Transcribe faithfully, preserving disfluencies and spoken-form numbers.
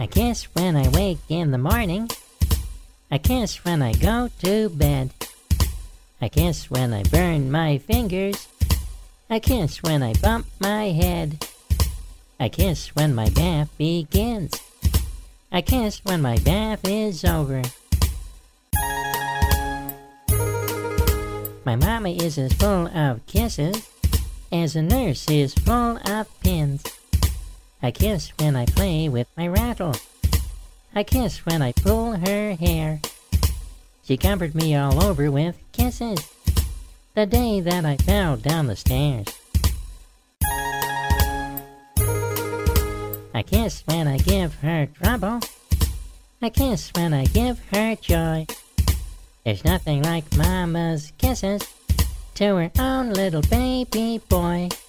I kiss when I wake in the morning. I kiss when I go to bed. I kiss when I burn my fingers. I kiss when I bump my head. I kiss when my bath begins. I kiss when my bath is over. My mama is as full of kisses as a nurse is full of pins. I kiss when I play with my rattle. I kiss when I pull her hair. She covered me all over with kisses the day that I fell down the stairs. I kiss when I give her trouble. I kiss when I give her joy. There's nothing like Mama's kisses to her own little baby boy.